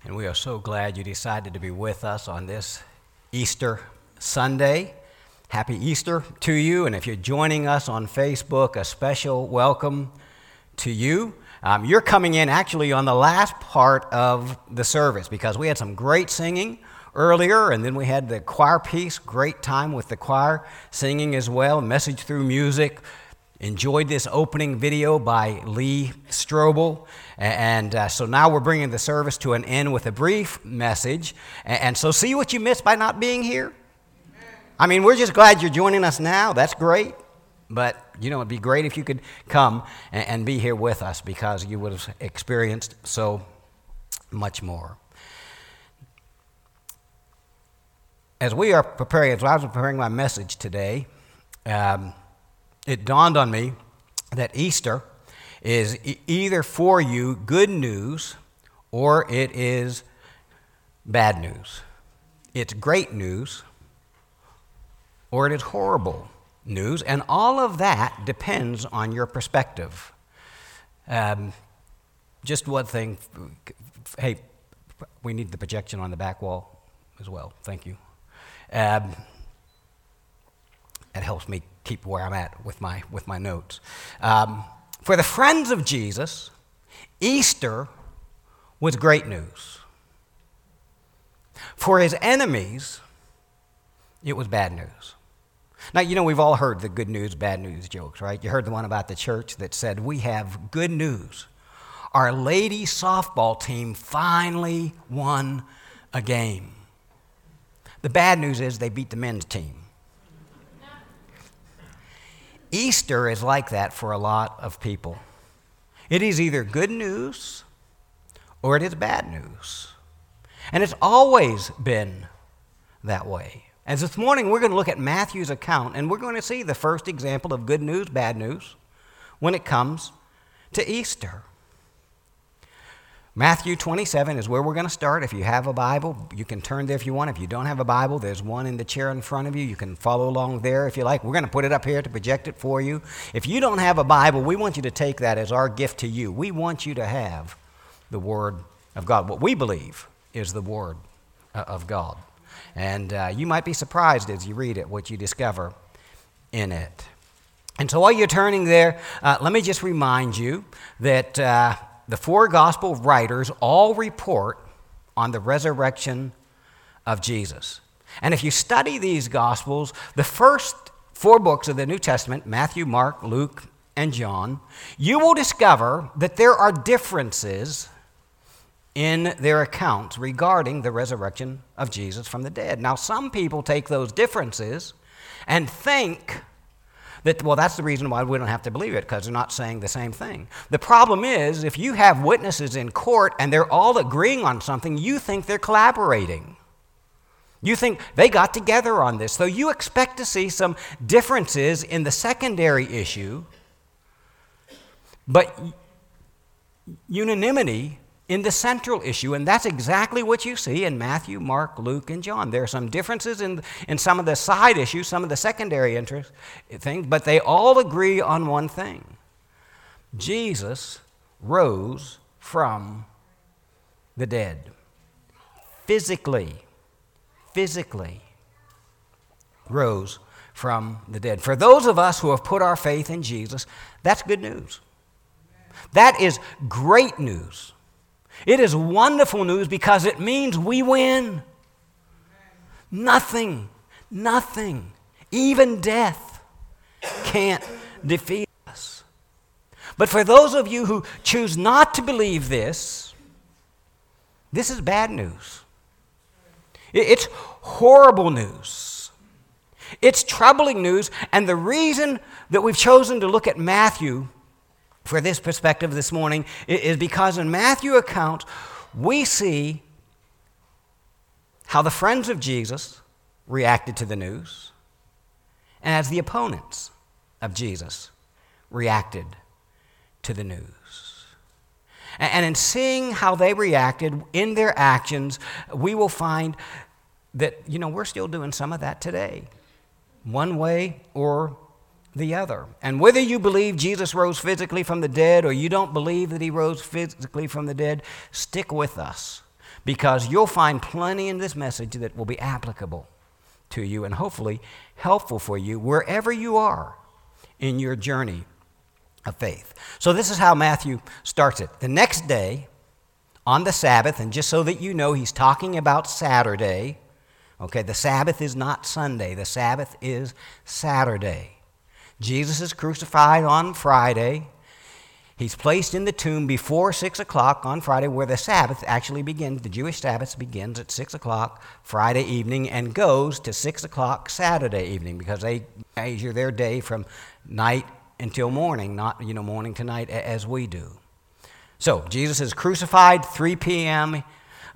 And we are so glad you decided to be with us on this Easter Sunday. Happy Easter to you. And if you're joining us on Facebook, a special welcome to you. You're coming in actually on the last part of the service because we had some great singing earlier, and then we had the choir piece, great time with the choir singing as well, message through music. Enjoyed this opening video by Lee Strobel, and so now we're bringing the service to an end with a brief message, and so see what you missed by not being here? I mean, we're just glad you're joining us now. That's great, but it'd be great if you could come and be here with us because you would have experienced so much more. As I was preparing my message today, it dawned on me that Easter is either for you good news or it is bad news. It's great news or it is horrible news, and all of that depends on your perspective. Just one thing. Hey, we need the projection on the back wall as well. Thank you. It helps me keep where I'm at with my notes. For the friends of Jesus, Easter was great news. For his enemies, it was bad news. Now, we've all heard the good news, bad news jokes, right? You heard the one about the church that said, "We have good news. Our lady softball team finally won a game." The bad news is they beat the men's team. Easter is like that for a lot of people. It is either good news or it is bad news. And it's always been that way. And this morning we're going to look at Matthew's account, and we're going to see the first example of good news, bad news when it comes to Easter. Matthew 27 is where we're going to start. If you have a Bible, you can turn there if you want. If you don't have a Bible, there's one in the chair in front of you. You can follow along there if you like. We're going to put it up here to project it for you. If you don't have a Bible, we want you to take that as our gift to you. We want you to have the Word of God, what we believe is the Word of God. And you might be surprised as you read it, what you discover in it. And so while you're turning there, let me just remind you that the four gospel writers all report on the resurrection of Jesus. And if you study these gospels, the first four books of the New Testament, Matthew, Mark, Luke, and John, you will discover that there are differences in their accounts regarding the resurrection of Jesus from the dead. Now, some people take those differences and think that, that's the reason why we don't have to believe it, because they're not saying the same thing. The problem is, if you have witnesses in court and they're all agreeing on something, you think they're collaborating. You think they got together on this. So you expect to see some differences in the secondary issue, but unanimity in the central issue, and that's exactly what you see in Matthew, Mark, Luke, and John. There are some differences in some of the side issues, some of the secondary interest things, but they all agree on one thing. Jesus rose from the dead. Physically rose from the dead. For those of us who have put our faith in Jesus, that's good news. That is great news. It is wonderful news because it means we win. Nothing, even death can't defeat us. But for those of you who choose not to believe this is bad news. It's horrible news. It's troubling news, and the reason that we've chosen to look at Matthew for this perspective this morning is because in Matthew's account, we see how the friends of Jesus reacted to the news, and as the opponents of Jesus reacted to the news. And in seeing how they reacted in their actions, we will find that, we're still doing some of that today, one way or the other. And whether you believe Jesus rose physically from the dead or you don't believe that he rose physically from the dead, stick with us, because you'll find plenty in this message that will be applicable to you and hopefully helpful for you wherever you are in your journey of faith. So this is how Matthew starts it. The next day on the Sabbath, and just so that you know, he's talking about Saturday. Okay, the Sabbath is not Sunday. The Sabbath is Saturday. Jesus is crucified on Friday. He's placed in the tomb before 6 o'clock on Friday, where the Sabbath actually begins. The Jewish Sabbath begins at 6 o'clock Friday evening and goes to 6 o'clock Saturday evening, because they measure their day from night until morning, not morning to night as we do. So Jesus is crucified 3 p.m.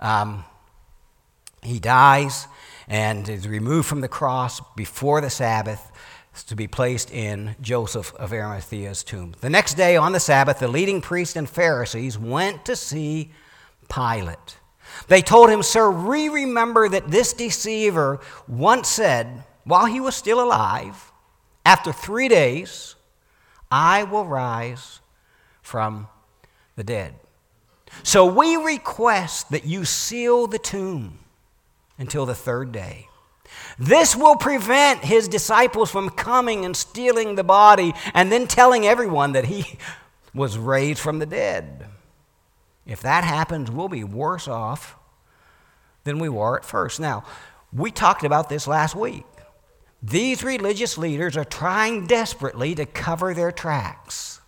He dies and is removed from the cross before the Sabbath to be placed in Joseph of Arimathea's tomb. The next day on the Sabbath, the leading priests and Pharisees went to see Pilate. They told him, "Sir, we remember that this deceiver once said, while he was still alive, 'After 3 days, I will rise from the dead.' So we request that you seal the tomb until the 3rd day. This will prevent his disciples from coming and stealing the body and then telling everyone that he was raised from the dead. If that happens, we'll be worse off than we were at first." Now, we talked about this last week. These religious leaders are trying desperately to cover their tracks,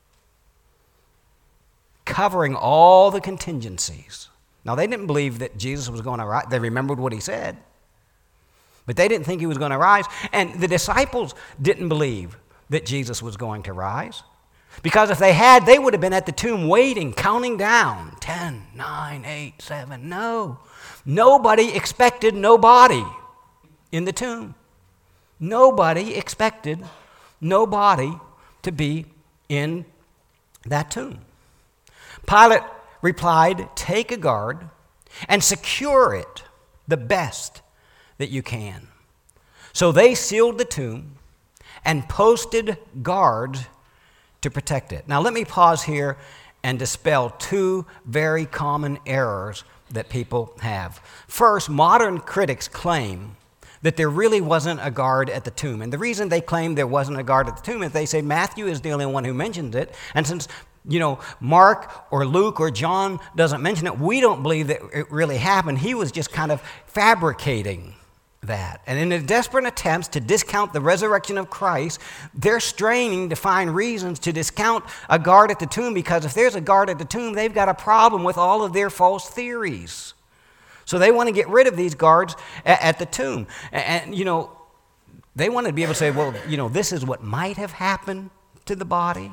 covering all the contingencies. Now, they didn't believe that Jesus was going to rise. They remembered what he said, but they didn't think he was going to rise. And the disciples didn't believe that Jesus was going to rise, because if they had, they would have been at the tomb waiting, counting down, 10, 9, 8, 7. No, nobody expected nobody in the tomb. Nobody expected nobody to be in that tomb. Pilate replied, "Take a guard and secure it the best that you can." So they sealed the tomb and posted guards to protect it. Now let me pause here and dispel 2 very common errors that people have. First, modern critics claim that there really wasn't a guard at the tomb. And the reason they claim there wasn't a guard at the tomb is they say Matthew is the only one who mentions it. And since, Mark or Luke or John doesn't mention it, we don't believe that it really happened. He was just kind of fabricating that. And in their desperate attempts to discount the resurrection of Christ, they're straining to find reasons to discount a guard at the tomb, because if there's a guard at the tomb, they've got a problem with all of their false theories. So they want to get rid of these guards at the tomb. And, they want to be able to say, well, this is what might have happened to the body.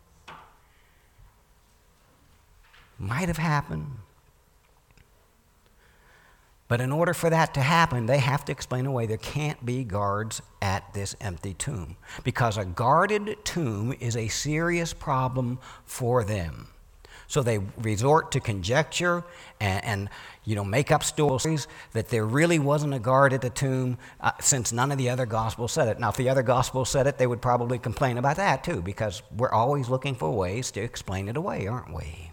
Might have happened. But in order for that to happen, they have to explain away there can't be guards at this empty tomb, because a guarded tomb is a serious problem for them. So they resort to conjecture and make up stories that there really wasn't a guard at the tomb, since none of the other Gospels said it. Now, if the other Gospels said it, they would probably complain about that too, because we're always looking for ways to explain it away, aren't we?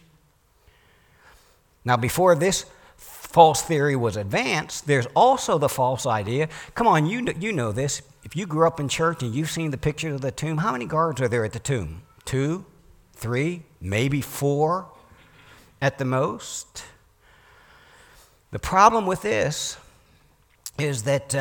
Now, before this false theory was advanced, there's also the false idea. Come on, you know this. If you grew up in church and you've seen the pictures of the tomb, how many guards are there at the tomb? 2, 3, maybe 4 at the most. The problem with this is that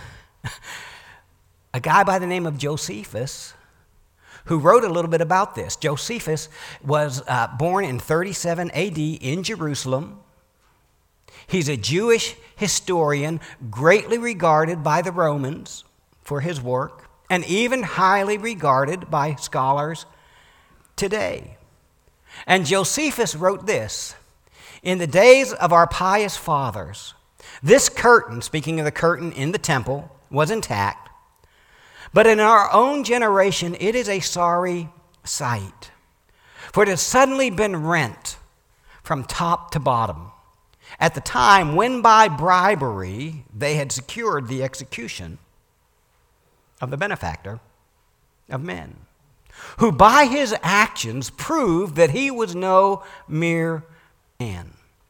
a guy by the name of Josephus, who wrote a little bit about this. Josephus was born in 37 AD in Jerusalem. He's a Jewish historian, greatly regarded by the Romans for his work, and even highly regarded by scholars today. And Josephus wrote this: "In the days of our pious fathers, this curtain," speaking of the curtain in the temple, "was intact. But in our own generation, it is a sorry sight, for it has suddenly been rent from top to bottom at the time when by bribery they had secured the execution of the benefactor of men, who by his actions proved that he was no mere man."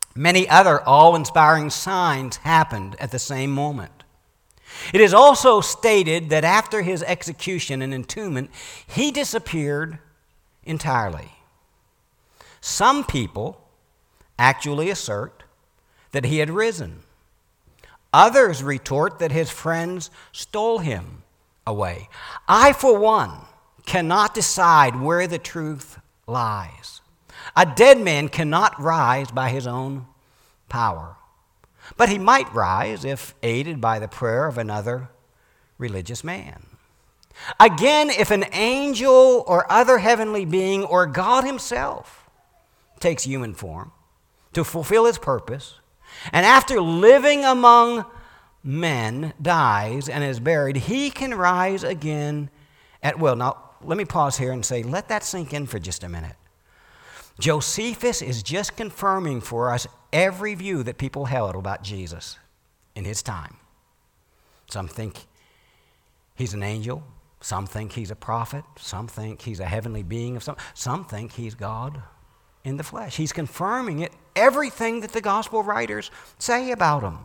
Many other awe-inspiring signs happened at the same moment. It is also stated that after his execution and entombment, he disappeared entirely. Some people actually assert that he had risen. Others retort that his friends stole him away. I, for one, cannot decide where the truth lies. A dead man cannot rise by his own power, but he might rise if aided by the prayer of another religious man. Again, if an angel or other heavenly being or God himself takes human form to fulfill his purpose, and after living among men dies and is buried, he can rise again at will. Now, let me pause here and say, let that sink in for just a minute. Josephus is just confirming for us every view that people held about Jesus in his time. Some think he's an angel. Some think he's a prophet. Some think he's a heavenly being of some think he's God in the flesh. He's confirming it, everything that the gospel writers say about him.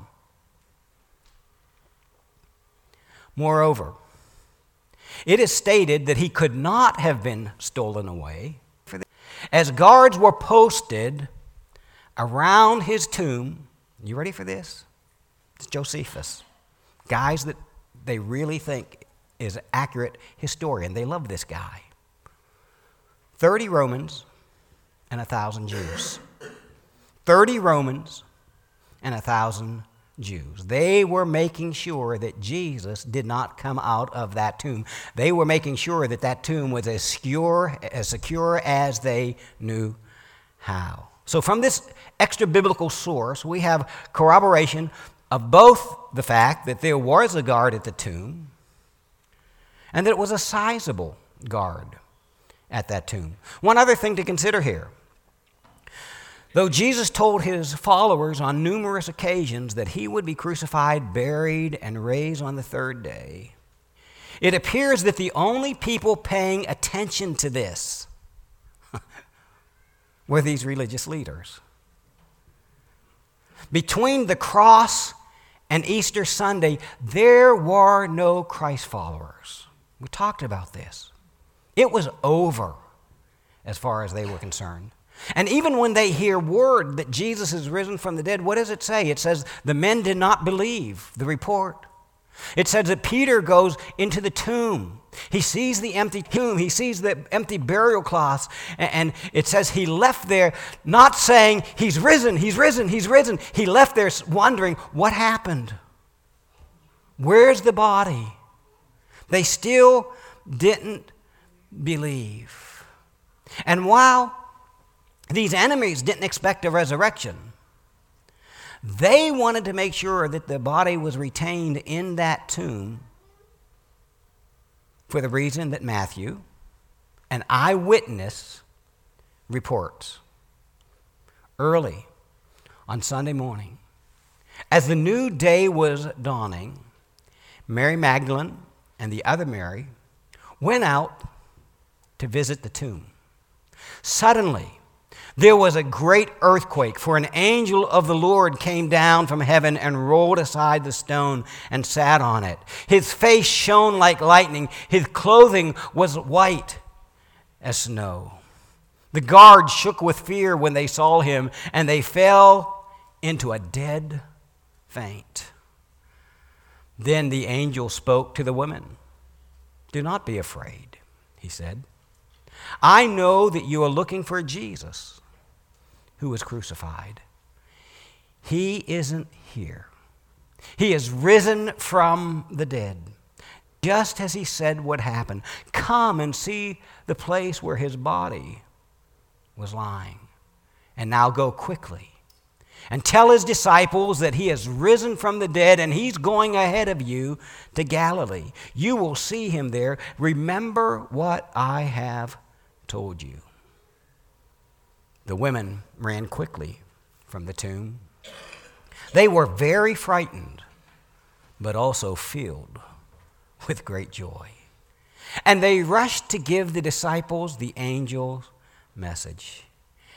Moreover, it is stated that he could not have been stolen away, as guards were posted around his tomb. You ready for this? It's Josephus. Guys that they really think is an accurate historian. They love this guy. 30 Romans and 1,000 Jews. 30 Romans and 1,000 Jews. They were making sure that Jesus did not come out of that tomb. They were making sure that that tomb was as secure as they knew how. So from this extra biblical source, we have corroboration of both the fact that there was a guard at the tomb and that it was a sizable guard at that tomb. One other thing to consider here. Though Jesus told his followers on numerous occasions that he would be crucified, buried, and raised on the third day, it appears that the only people paying attention to this were these religious leaders. Between the cross and Easter Sunday, there were no Christ followers. We talked about this. It was over as far as they were concerned. And even when they hear word that Jesus is risen from the dead, what does it say? It says the men did not believe the report. It says that Peter goes into the tomb. He sees the empty tomb. He sees the empty burial cloths. And it says he left there not saying, he's risen, he's risen, he's risen. He left there wondering, what happened? Where's the body? They still didn't believe. And while these enemies didn't expect a resurrection, they wanted to make sure that the body was retained in that tomb for the reason that Matthew, an eyewitness, reports. Early on Sunday morning, as the new day was dawning, Mary Magdalene and the other Mary went out to visit the tomb. Suddenly, there was a great earthquake, for an angel of the Lord came down from heaven and rolled aside the stone and sat on it. His face shone like lightning. His clothing was white as snow. The guards shook with fear when they saw him, and they fell into a dead faint. Then the angel spoke to the women. "Do not be afraid," he said. "I know that you are looking for Jesus who was crucified. He isn't here. He is risen from the dead, just as he said would happen. Come and see the place where his body was lying. And now go quickly and tell his disciples that he has risen from the dead and he's going ahead of you to Galilee. You will see him there. Remember what I have told you." The women ran quickly from the tomb. They were very frightened, but also filled with great joy. And they rushed to give the disciples the angel's message.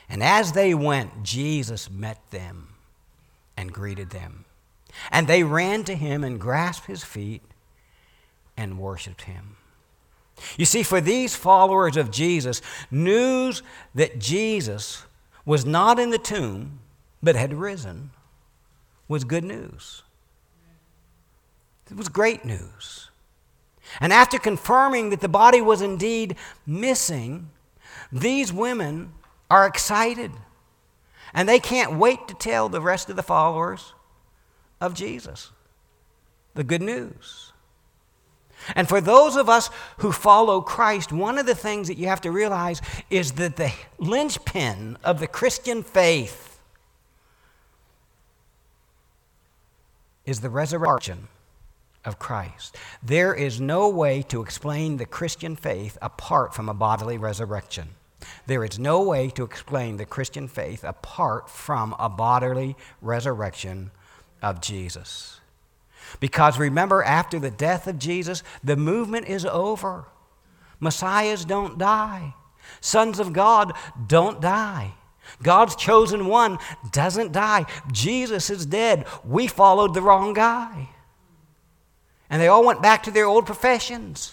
And as they went, Jesus met them and greeted them. And they ran to him and grasped his feet and worshiped him. You see, for these followers of Jesus, news that Jesus was not in the tomb but had risen was good news. It was great news. And after confirming that the body was indeed missing, these women are excited. And they can't wait to tell the rest of the followers of Jesus the good news. And for those of us who follow Christ, one of the things that you have to realize is that the linchpin of the Christian faith is the resurrection of Christ. There is no way to explain the Christian faith apart from a bodily resurrection. There is no way to explain the Christian faith apart from a bodily resurrection of Jesus. Because remember, after the death of Jesus, the movement is over. Messiahs don't die. Sons of God don't die. God's chosen one doesn't die. Jesus is dead. We followed the wrong guy. And they all went back to their old professions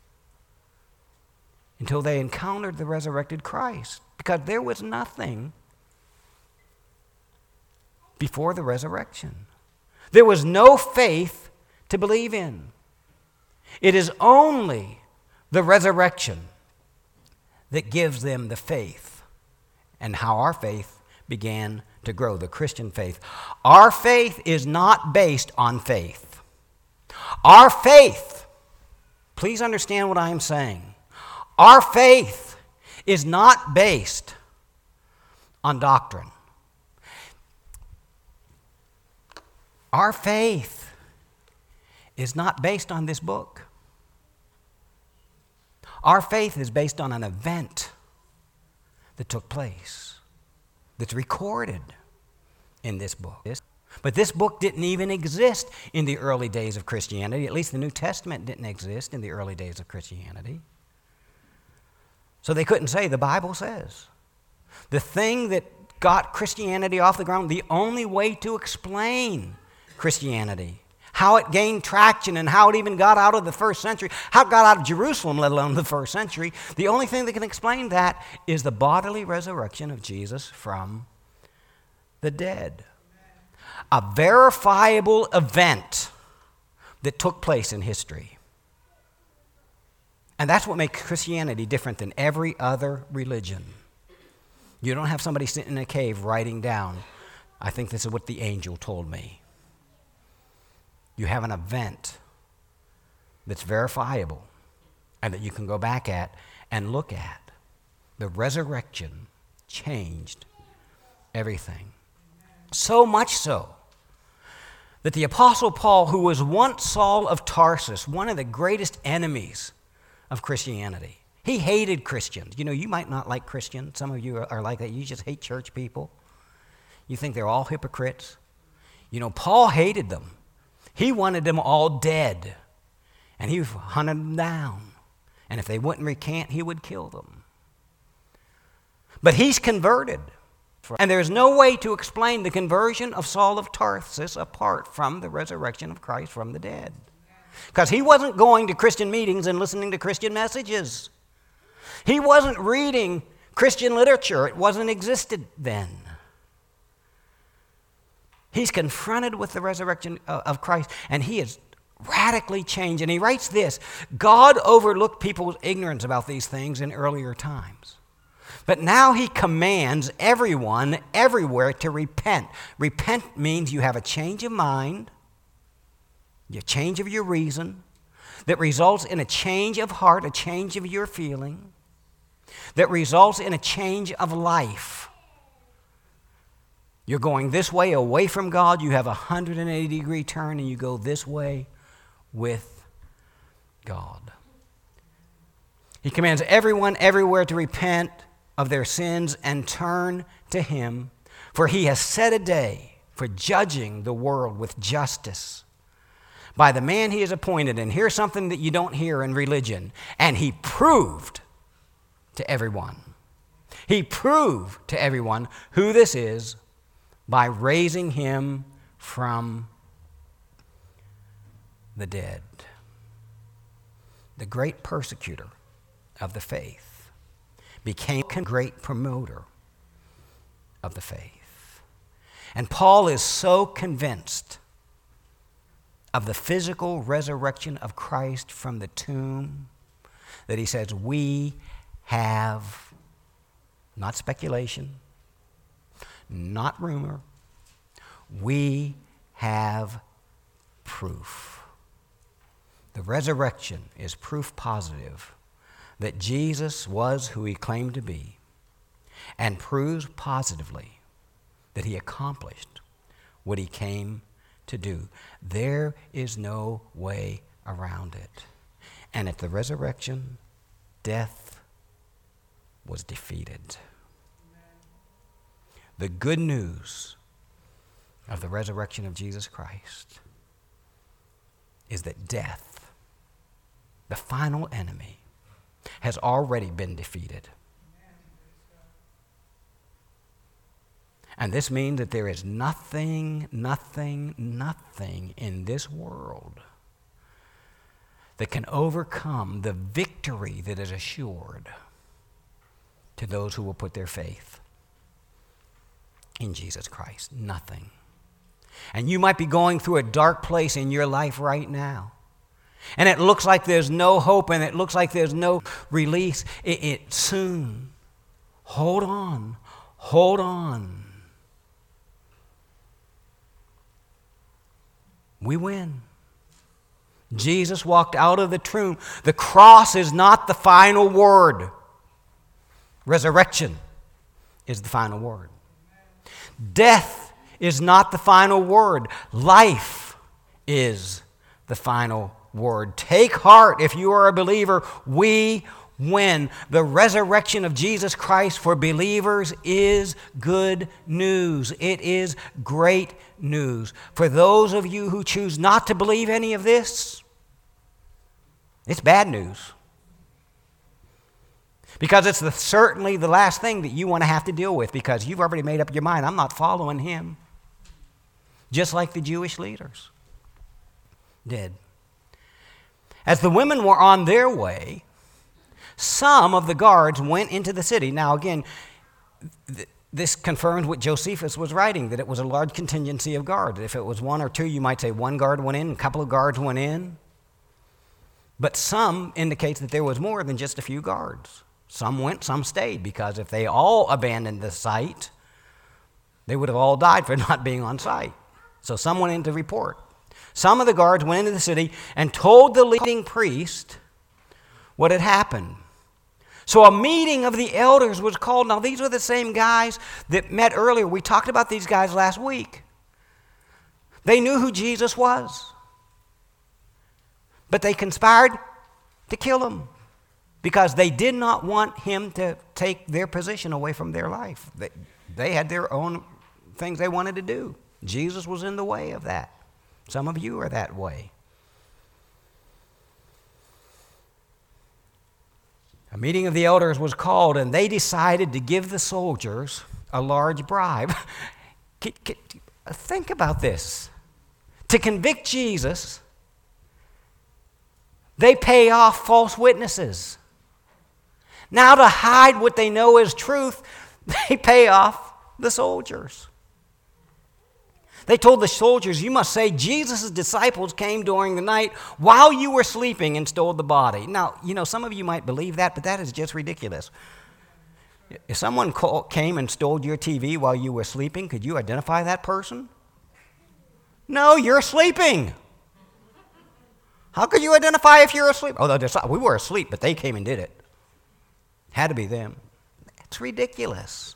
until they encountered the resurrected Christ. Because there was nothing before the resurrection. There was no faith to believe in. It is only the resurrection that gives them the faith, and how our faith began to grow, the Christian faith. Our faith is not based on faith. Our faith, please understand what I am saying, our faith is not based on doctrine. Our faith is not based on this book. Our faith is based on an event that took place, that's recorded in this book. But this book didn't even exist in the early days of Christianity. At least the New Testament didn't exist in the early days of Christianity. So they couldn't say the Bible says. The thing that got Christianity off the ground, the only way to explain Christianity, how it gained traction and how it even got out of the first century, how it got out of Jerusalem, let alone the first century, the only thing that can explain that is the bodily resurrection of Jesus from the dead. A verifiable event that took place in history. And that's what makes Christianity different than every other religion. You don't have somebody sitting in a cave writing down, I think this is what the angel told me. You have an event that's verifiable and that you can go back at and look at. The resurrection changed everything. So much so that the Apostle Paul, who was once Saul of Tarsus, one of the greatest enemies of Christianity, he hated Christians. You know, you might not like Christians. Some of you are like that. You just hate church people. You think they're all hypocrites. You know, Paul hated them. He wanted them all dead, and he hunted them down. And if they wouldn't recant, he would kill them. But he's converted. And there's no way to explain the conversion of Saul of Tarsus apart from the resurrection of Christ from the dead. Because he wasn't going to Christian meetings and listening to Christian messages. He wasn't reading Christian literature. It wasn't existed then. He's confronted with the resurrection of Christ, and he is radically changed. And he writes this: God overlooked people's ignorance about these things in earlier times. But now he commands everyone, everywhere, to repent. Repent means you have a change of mind, a change of your reason, that results in a change of heart, a change of your feeling, that results in a change of life. You're going this way away from God, you have a 180-degree turn, and you go this way with God. He commands everyone everywhere to repent of their sins and turn to him, for he has set a day for judging the world with justice by the man he has appointed. And here's something that you don't hear in religion. And he proved to everyone. He proved to everyone who this is by raising him from the dead. The great persecutor of the faith became a great promoter of the faith. And Paul is so convinced of the physical resurrection of Christ from the tomb that he says, we have, not speculation, not rumor, we have proof. The resurrection is proof positive that Jesus was who he claimed to be, and proves positively that he accomplished what he came to do. There is no way around it. And at the resurrection, death was defeated. The good news of the resurrection of Jesus Christ is that death, the final enemy, has already been defeated. And this means that there is nothing in this world that can overcome the victory that is assured to those who will put their faith in Jesus Christ. Nothing. And you might be going through a dark place in your life right now, and it looks like there's no hope, and it looks like there's no release. It soon. Hold on. Hold on. We win. Jesus walked out of the tomb. The cross is not the final word. Resurrection is the final word. Death is not the final word. Life is the final word. Take heart if you are a believer. We win. The resurrection of Jesus Christ for believers is good news. It is great news. For those of you who choose not to believe any of this, it's bad news. Because it's certainly the last thing that you want to have to deal with, because you've already made up your mind, I'm not following him. Just like the Jewish leaders did. As the women were on their way, some of the guards went into the city. Now again, this confirms what Josephus was writing, that it was a large contingency of guards. If it was one or two, you might say one guard went in, a couple of guards went in. But some indicates that there was more than just a few guards. Some went, some stayed, because if they all abandoned the site, they would have all died for not being on site. So some went in to report. Some of the guards went into the city and told the leading priest what had happened. So a meeting of the elders was called. Now these were the same guys that met earlier. We talked about these guys last week. They knew who Jesus was. But they conspired to kill him because they did not want him to take their position away from their life. They had their own things they wanted to do. Jesus was in the way of that. Some of you are that way. A meeting of the elders was called, and they decided to give the soldiers a large bribe. Think about this. To convict Jesus, they pay off false witnesses. Now, to hide what they know is truth, they pay off the soldiers. They told the soldiers, you must say Jesus' disciples came during the night while you were sleeping and stole the body. Now, some of you might believe that, but that is just ridiculous. If someone came and stole your TV while you were sleeping, could you identify that person? No, you're sleeping. How could you identify if you're asleep? Oh, we were asleep, but they came and did it. Had to be them. It's ridiculous.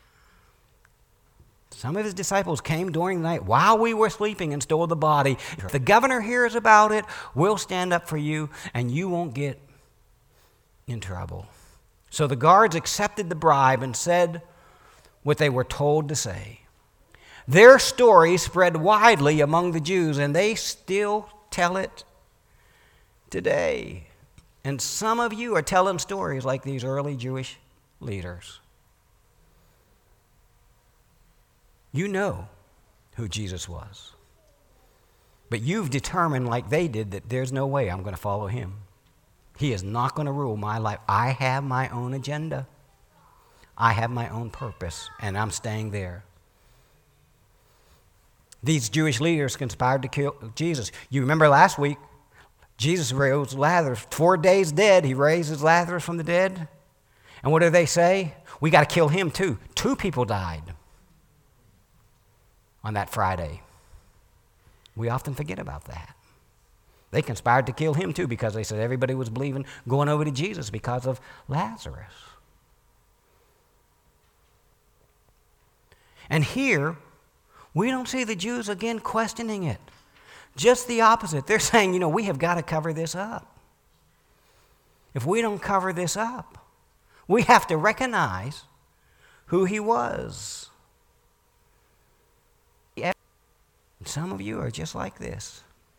Some of his disciples came during the night while we were sleeping and stole the body. If the governor hears about it, we'll stand up for you, and you won't get in trouble. So the guards accepted the bribe and said what they were told to say. Their story spread widely among the Jews, and they still tell it today. And some of you are telling stories like these early Jewish leaders. You know who Jesus was. But you've determined, like they did, that there's no way I'm going to follow him. He is not going to rule my life. I have my own agenda. I have my own purpose, and I'm staying there. These Jewish leaders conspired to kill Jesus. You remember last week, Jesus rose Lazarus. 4 days dead, he raises Lazarus from the dead. And what do they say? We got to kill him too. 2 people died on that Friday. We often forget about that. They conspired to kill him too because they said everybody was believing, going over to Jesus because of Lazarus. And here, we don't see the Jews again questioning it. Just the opposite. They're saying, we have got to cover this up. If we don't cover this up, we have to recognize who he was. Some of you are just like this.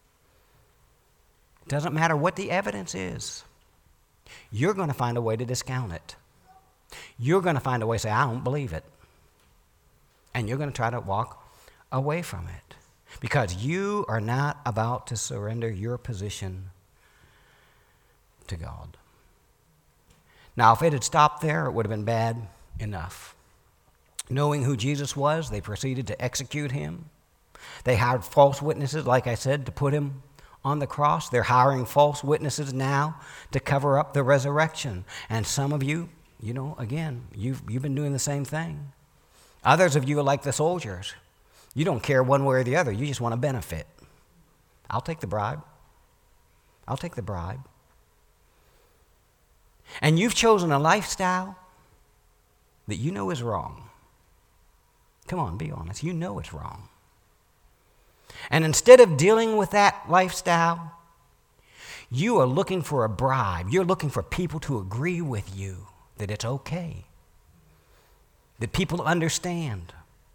It doesn't matter what the evidence is. You're going to find a way to discount it. You're going to find a way to say, I don't believe it. And you're going to try to walk away from it. Because you are not about to surrender your position to God. Now, if it had stopped there, it would have been bad enough. Knowing who Jesus was, they proceeded to execute him. They hired false witnesses, like I said, to put him on the cross. They're hiring false witnesses now to cover up the resurrection. And some of you, again, you've been doing the same thing. Others of you are like the soldiers. You don't care one way or the other. You just want to benefit. I'll take the bribe. I'll take the bribe. And you've chosen a lifestyle that you know is wrong. Come on, be honest. You know it's wrong. And instead of dealing with that lifestyle, you are looking for a bribe. You're looking for people to agree with you that it's okay, that people understand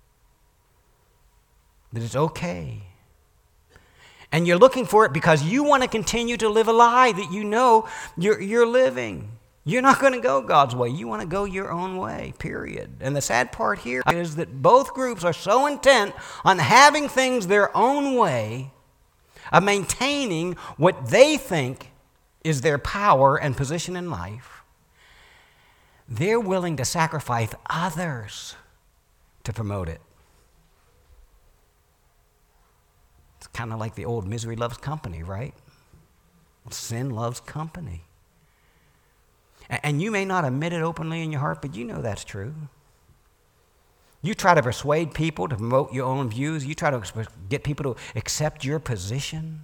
that it's okay. And you're looking for it because you want to continue to live a lie that you know you're living. You're not going to go God's way. You want to go your own way, period. And the sad part here is that both groups are so intent on having things their own way, of maintaining what they think is their power and position in life. They're willing to sacrifice others to promote it. It's kind of like the old misery loves company, right? Sin loves company. And you may not admit it openly in your heart, but you know that's true. You try to persuade people to promote your own views. You try to get people to accept your position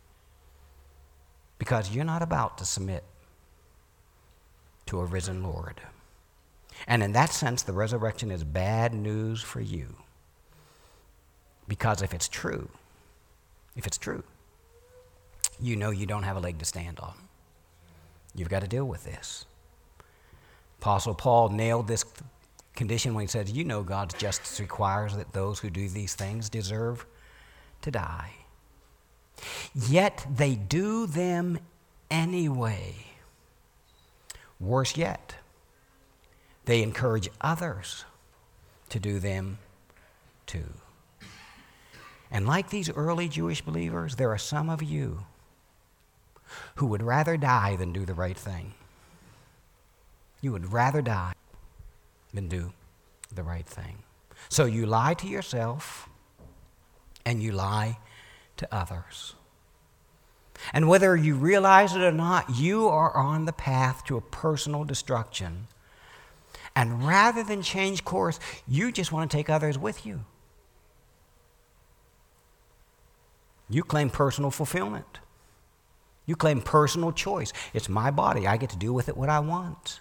because you're not about to submit to a risen Lord. And in that sense, the resurrection is bad news for you. Because if it's true, you know you don't have a leg to stand on. You've got to deal with this. Apostle Paul nailed this condition when he said, God's justice requires that those who do these things deserve to die. Yet they do them anyway. Worse yet, they encourage others to do them too. And like these early Jewish believers, there are some of you who would rather die than do the right thing. You would rather die than do the right thing. So you lie to yourself and you lie to others. And whether you realize it or not, you are on the path to a personal destruction. And rather than change course, you just want to take others with you. You claim personal fulfillment. You claim personal choice. It's my body. I get to do with it what I want.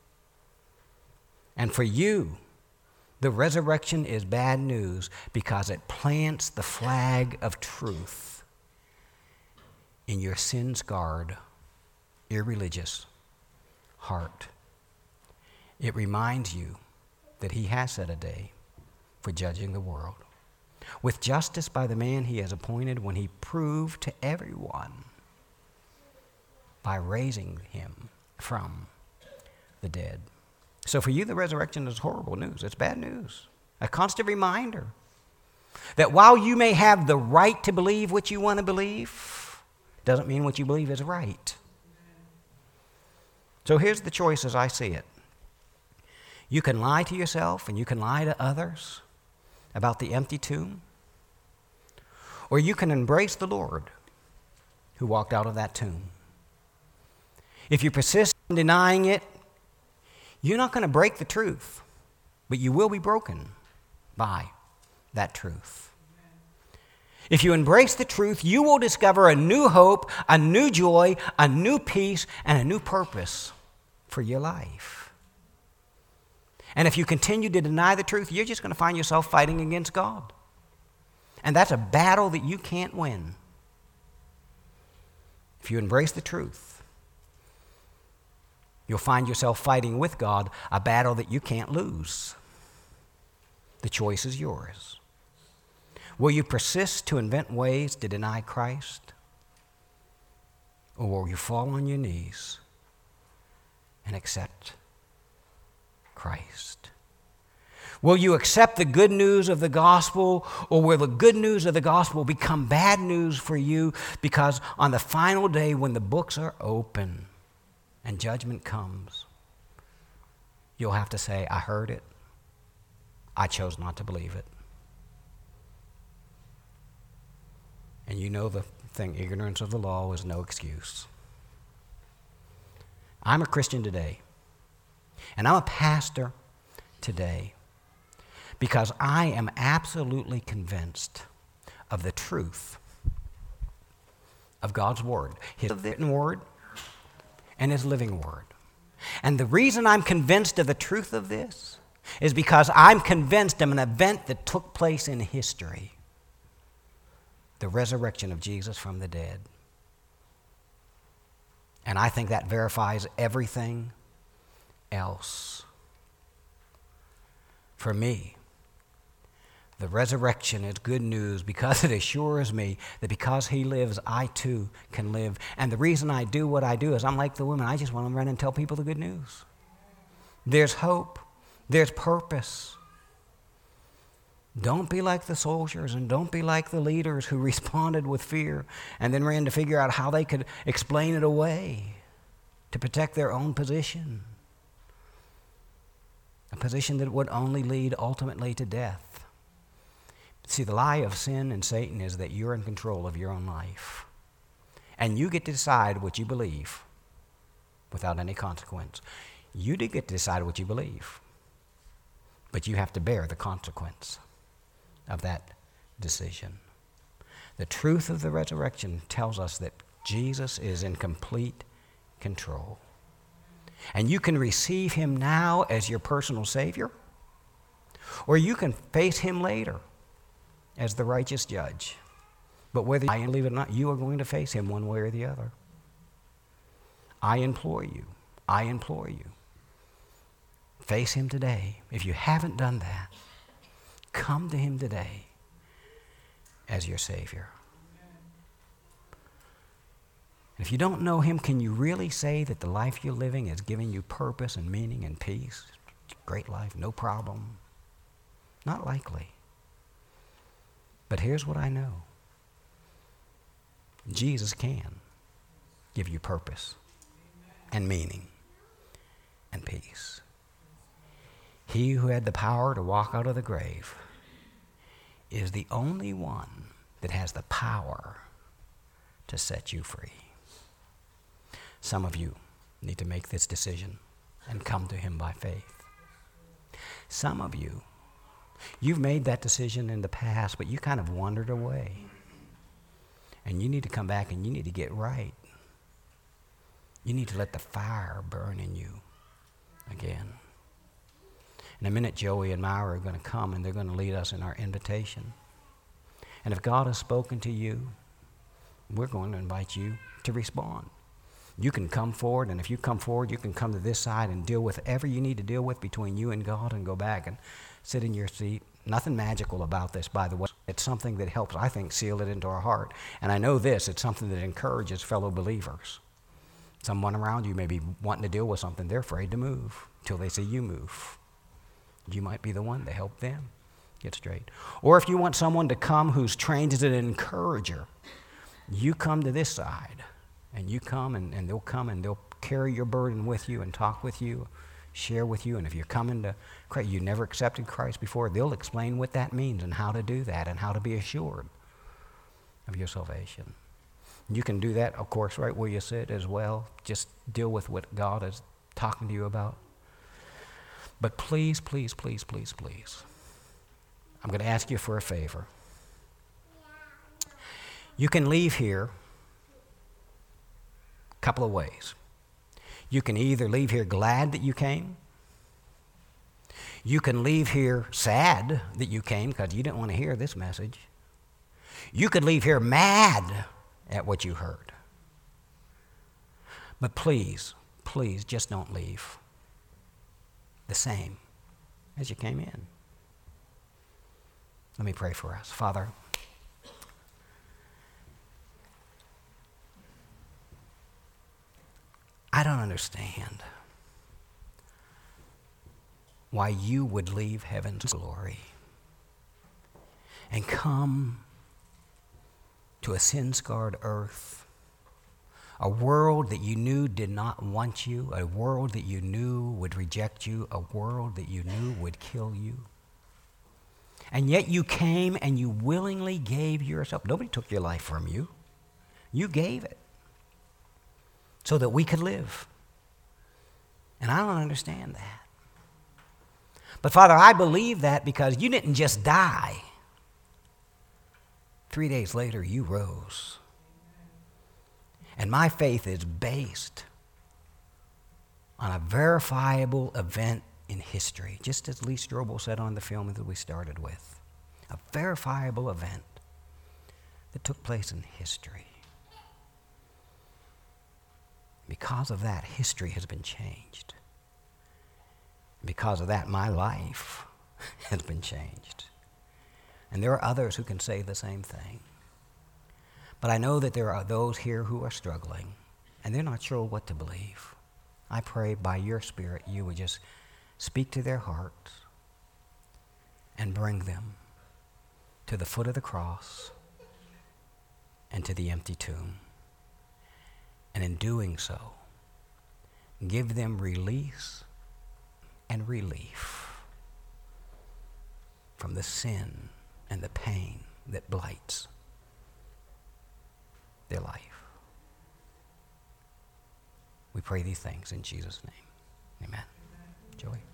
And for you, the resurrection is bad news because it plants the flag of truth in your sin-scarred, irreligious heart. It reminds you that he has set a day for judging the world with justice by the man he has appointed when he proved to everyone by raising him from the dead. So for you, the resurrection is horrible news. It's bad news. A constant reminder That while you may have the right to believe what you want to believe, doesn't mean what you believe is right. So here's the choice as I see it. You can lie to yourself and you can lie to others about the empty tomb, or you can embrace the Lord who walked out of that tomb. If you persist in denying it, you're not going to break the truth, but you will be broken by that truth. If you embrace the truth, you will discover a new hope, a new joy, a new peace, and a new purpose for your life. And if you continue to deny the truth, you're just going to find yourself fighting against God. And that's a battle that you can't win. If you embrace the truth, you'll find yourself fighting with God, a battle that you can't lose. The choice is yours. Will you persist to invent ways to deny Christ? Or will you fall on your knees and accept Christ? Will you accept the good news of the gospel, or will the good news of the gospel become bad news for you because on the final day when the books are open and judgment comes, you'll have to say, I heard it, I chose not to believe it. And you know the thing, ignorance of the law is no excuse. I'm a Christian today, and I'm a pastor today because I am absolutely convinced of the truth of God's Word, His written Word and His living Word. And the reason I'm convinced of the truth of this is because I'm convinced of an event that took place in history. The resurrection of Jesus from the dead. And I think that verifies everything else. For me, the resurrection is good news because it assures me that because He lives, I too can live. And the reason I do what I do is I'm like the women. I just want to run and tell people the good news. There's hope. There's purpose. Don't be like the soldiers and don't be like the leaders who responded with fear and then ran to figure out how they could explain it away to protect their own position. A position that would only lead ultimately to death. See, the lie of sin and Satan is that you're in control of your own life. And you get to decide what you believe without any consequence. You do get to decide what you believe, but you have to bear the consequence of that decision. The truth of the resurrection tells us that Jesus is in complete control. And you can receive Him now as your personal Savior, or you can face Him later as the righteous judge. But whether I believe it or not, you are going to face Him one way or the other. I implore you, face Him today. If you haven't done that, come to Him today as your Savior. If you don't know Him, can you really say that the life you're living is giving you purpose and meaning and peace? Great life, no problem. Not likely. But here's what I know. Jesus can give you purpose and meaning and peace. He who had the power to walk out of the grave is the only one that has the power to set you free. Some of you need to make this decision and come to Him by faith. Some of you, you've made that decision in the past, but you kind of wandered away. And you need to come back and you need to get right. You need to let the fire burn in you again. In a minute, Joey and Myra are going to come and they're going to lead us in our invitation. And if God has spoken to you, we're going to invite you to respond. You can come forward, and if you come forward, you can come to this side and deal with whatever you need to deal with between you and God and go back and sit in your seat. Nothing magical about this, by the way. It's something that helps, I think, seal it into our heart. And I know this, it's something that encourages fellow believers. Someone around you may be wanting to deal with something. They're afraid to move till they see you move. You might be the one to help them get straight. Or if you want someone to come who's trained as an encourager, you come to this side, and you come, and they'll carry your burden with you and talk with you, share with you. And if you're coming to Christ, you never accepted Christ before, they'll explain what that means and how to do that and how to be assured of your salvation. You can do that, of course, right where you sit as well. Just deal with what God is talking to you about. But please, please, please, please, please, I'm going to ask you for a favor. You can leave here a couple of ways. You can either leave here glad that you came. You can leave here sad that you came because you didn't want to hear this message. You could leave here mad at what you heard. But please, please, just don't leave the same as you came in. Let me pray for us. Father, I don't understand why you would leave heaven's glory and come to a sin-scarred earth, a world that you knew did not want you, a world that you knew would reject you, a world that you knew would kill you. And yet you came and you willingly gave yourself. Nobody took your life from you. You gave it so that we could live. And I don't understand that. But Father, I believe that because you didn't just die. 3 days later, you rose. And my faith is based on a verifiable event in history, just as Lee Strobel said on the film that we started with. A verifiable event that took place in history. Because of that, history has been changed. Because of that, my life has been changed. And there are others who can say the same thing. But I know that there are those here who are struggling, and they're not sure what to believe. I pray by your Spirit you would just speak to their hearts and bring them to the foot of the cross and to the empty tomb. And in doing so, give them release and relief from the sin and the pain that blights their life. We pray these things in Jesus' name. Amen. Joey.